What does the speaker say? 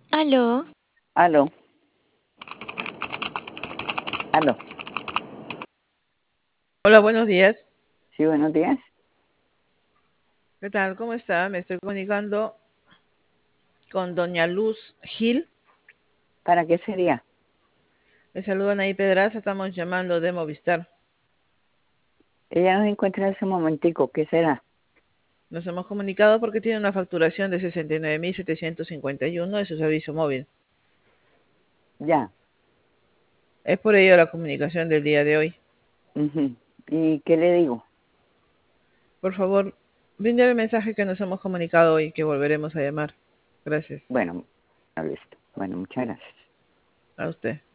Aló, Aló, aló. Hola, buenos días. Sí, buenos días. ¿Qué tal? ¿Cómo está? Me estoy comunicando con doña Luz Gil. ¿Para qué sería? Le saluda Anaí Pedraza. Estamos llamando de Movistar. Ella no se encuentra en ese momentico. ¿Qué será? Nos hemos comunicado porque tiene una facturación de 69.751 de su servicio móvil. Ya. Es por ello la comunicación del día de hoy. Ujú. ¿Y qué le digo? Por favor, brinde el mensaje que nos hemos comunicado hoy, que volveremos a llamar. Gracias. Bueno, listo. Bueno, muchas gracias. A usted.